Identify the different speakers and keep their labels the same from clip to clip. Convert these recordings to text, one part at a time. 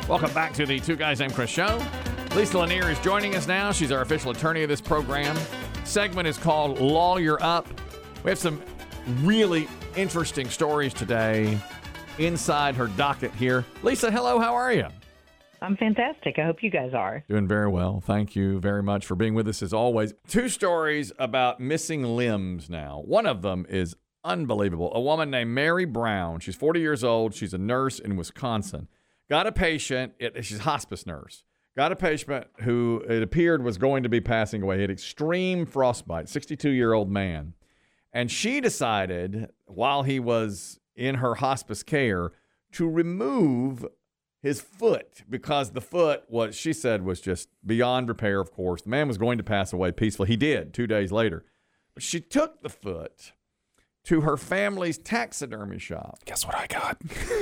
Speaker 1: Welcome back to the Two Guys Named Chris show. Lisa Lanier is joining us now. She's our official attorney of this program. Segment is called Lawyer Up. We have some really interesting stories today inside her docket here. Lisa, hello. How are you?
Speaker 2: I'm fantastic. I hope you guys are.
Speaker 1: Doing very well. Thank you very much for being with us as always. Two stories about missing limbs now. One of them is unbelievable. A woman named Mary Brown. She's 40 years old. She's a nurse in Wisconsin. Got a patient. She's a hospice nurse. Got a patient who it appeared was going to be passing away. He had extreme frostbite, 62-year-old man. And she decided, while he was in her hospice care, to remove his foot because the foot, what she said, was just beyond repair, of course. The man was going to pass away peacefully. He did 2 days later. But she took the foot to her family's taxidermy shop.
Speaker 3: Guess what I got?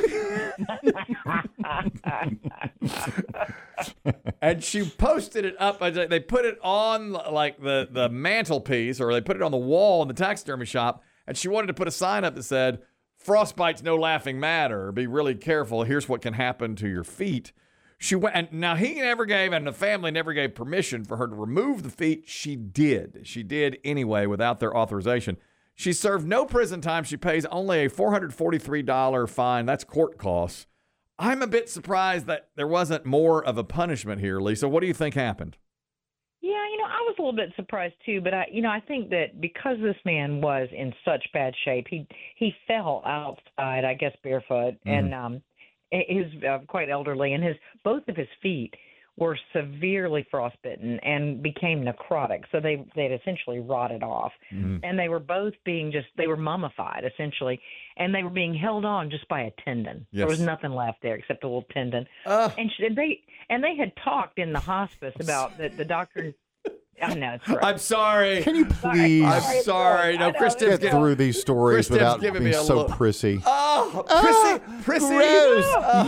Speaker 1: And she posted it up. They put it on like the mantelpiece, or they put it on the wall in the taxidermy shop. And she wanted to put a sign up that said, "Frostbite's no laughing matter. Be really careful. Here's what can happen to your feet." She went, and now he never gave, and the family never gave permission for her to remove the feet. She did. She did anyway without their authorization. She served no prison time. She pays only a $443 fine. That's court costs. I'm a bit surprised that there wasn't more of a punishment here, Lisa. What do you think happened?
Speaker 2: Yeah, I was a little bit surprised too, but I think that because this man was in such bad shape, he fell outside, I guess barefoot, and he's quite elderly, and both of his feet were severely frostbitten and became necrotic. So they'd essentially rotted off. And they were both they were mummified essentially, and they were being held on just by a tendon.
Speaker 1: Yes.
Speaker 2: There was nothing left there except a little tendon. And they had talked in the hospice about the doctor. I know, it's right.
Speaker 1: I'm sorry.
Speaker 3: Can you please?
Speaker 1: I'm sorry. No, Chris Tibbs
Speaker 3: Get through these stories without being so prissy.
Speaker 1: Oh, prissy.
Speaker 3: Gross.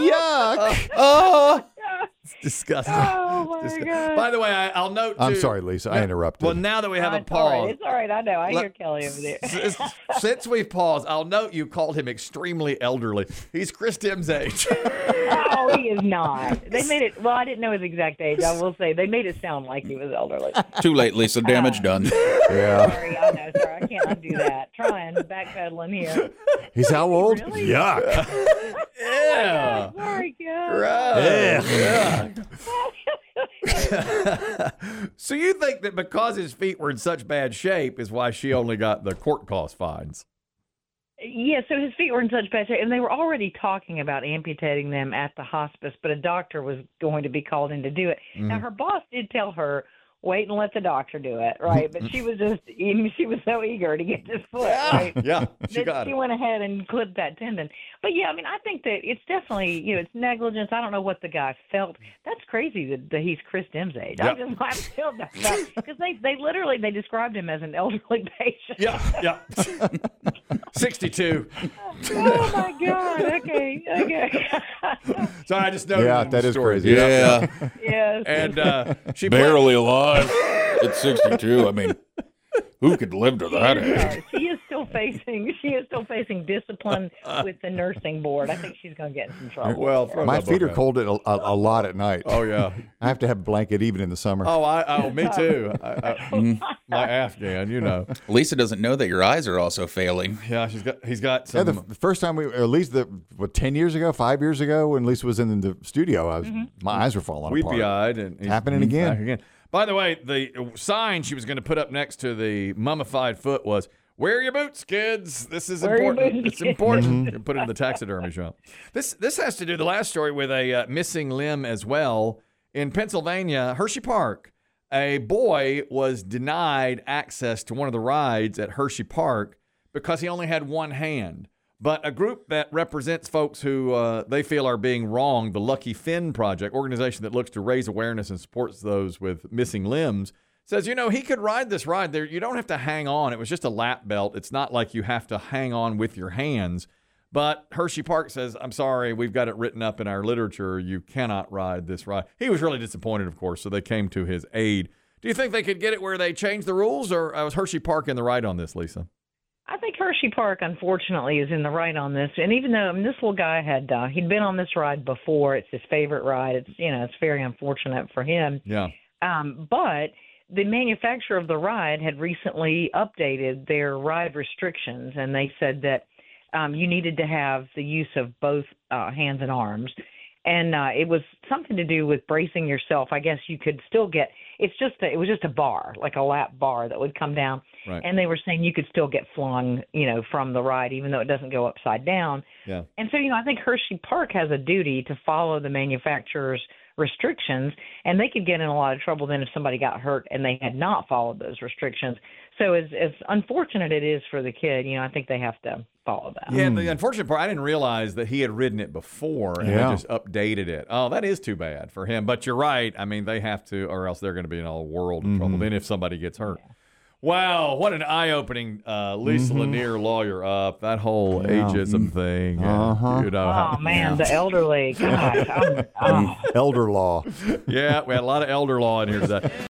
Speaker 3: Yuck.
Speaker 1: It's disgusting.
Speaker 2: Oh, my God.
Speaker 1: By the way, I'll note, too.
Speaker 3: I'm sorry, Lisa. I interrupted.
Speaker 1: Well, now that we have a
Speaker 2: It's all right.
Speaker 1: pause.
Speaker 2: It's all right. I know. I hear Kelly over there.
Speaker 1: Since we've paused, I'll note you called him extremely elderly. He's Chris Tibbs' age.
Speaker 2: Oh, he is not. They made it. Well, I didn't know his exact age. I will say they made it sound like he was elderly.
Speaker 4: Too late, Lisa. Damage done.
Speaker 3: Yeah.
Speaker 2: Sorry, I know. Sorry, I can't undo that. Trying backpedaling here.
Speaker 3: He's how old?
Speaker 2: Really?
Speaker 3: Yuck.
Speaker 1: Yeah.
Speaker 2: Sorry, God.
Speaker 1: Gross. Yeah. So you think that because his feet were in such bad shape is why she only got the court cost fines?
Speaker 2: Yeah, so his feet were in such bad shape, and they were already talking about amputating them at the hospice, but a doctor was going to be called in to do it. Now, her boss did tell her, wait and let the doctor do it, right? But she was she was so eager to get this foot, right?
Speaker 1: Yeah, she got
Speaker 2: She
Speaker 1: it.
Speaker 2: went ahead and clipped that tendon. But yeah, I think that it's definitely, it's negligence. I don't know what the guy felt. That's crazy that he's Chris Tibbs' age.
Speaker 1: Yep.
Speaker 2: I'm still because they described him as an elderly patient.
Speaker 1: Yeah. 62.
Speaker 2: Oh my God. Okay.
Speaker 1: Sorry, I just noted.
Speaker 3: Yeah,
Speaker 1: it in the
Speaker 3: that is
Speaker 1: story.
Speaker 3: crazy.
Speaker 4: Yeah.
Speaker 2: Yes.
Speaker 1: And she
Speaker 4: Barely alive at 62. I mean, who could live to that age?
Speaker 2: She is still facing discipline with the nursing board. I think she's going to get in some trouble.
Speaker 1: Well, throw
Speaker 3: My
Speaker 1: that
Speaker 3: feet
Speaker 1: book
Speaker 3: are
Speaker 1: out.
Speaker 3: cold a lot at night.
Speaker 1: Oh yeah.
Speaker 3: I have to have a blanket even in the summer.
Speaker 1: Oh, me too. My Afghan,
Speaker 4: Lisa doesn't know that your eyes are also failing.
Speaker 1: Yeah, he's got
Speaker 3: Yeah,
Speaker 1: some.
Speaker 3: the first time at least 10 years ago, 5 years ago, when Lisa was in the studio, my eyes were falling apart.
Speaker 1: Weepy-eyed. And he's
Speaker 3: Happening again.
Speaker 1: back again. By the way, the sign she was going to put up next to the mummified foot was, "Wear your boots, kids. This is
Speaker 2: Wear your
Speaker 1: important.
Speaker 2: boots,
Speaker 1: It's important." You put it in the taxidermy shop. This has to do, the last story, with a missing limb as well. In Pennsylvania, Hershey Park, a boy was denied access to one of the rides at Hershey Park because he only had one hand. But a group that represents folks who they feel are being wronged, the Lucky Finn Project, organization that looks to raise awareness and supports those with missing limbs, says, he could ride this ride there. You don't have to hang on. It was just a lap belt. It's not like you have to hang on with your hands. But Hershey Park says, I'm sorry, we've got it written up in our literature. You cannot ride this ride. He was really disappointed, of course, so they came to his aid. Do you think they could get it where they changed the rules, or was Hershey Park in the right on this, Lisa?
Speaker 2: I think Hershey Park, unfortunately, is in the right on this. And even though this little guy he'd been on this ride before, it's his favorite ride. It's it's very unfortunate for him.
Speaker 1: Yeah.
Speaker 2: But the manufacturer of the ride had recently updated their ride restrictions, and they said that you needed to have the use of both hands and arms. And it was something to do with bracing yourself. I guess you could still get it was just a bar, like a lap bar that would come down.
Speaker 1: Right.
Speaker 2: And they were saying you could still get flung, from the ride, even though it doesn't go upside down.
Speaker 1: Yeah.
Speaker 2: And so, I think Hershey Park has a duty to follow the manufacturer's restrictions, and they could get in a lot of trouble then if somebody got hurt and they had not followed those restrictions. So as unfortunate it is for the kid, I think they have to follow that.
Speaker 1: Yeah, the unfortunate part, I didn't realize that he had ridden it before and they just updated it. Oh, that is too bad for him. But you're right. I mean, they have to, or else they're going to be in a world of trouble. Then if somebody gets hurt. Yeah. Wow, what an eye-opening Lisa Lanier lawyer up. That whole ageism thing.
Speaker 2: Oh, man, the elderly. Gosh.
Speaker 3: Elder law.
Speaker 1: Yeah, we had a lot of elder law in here today.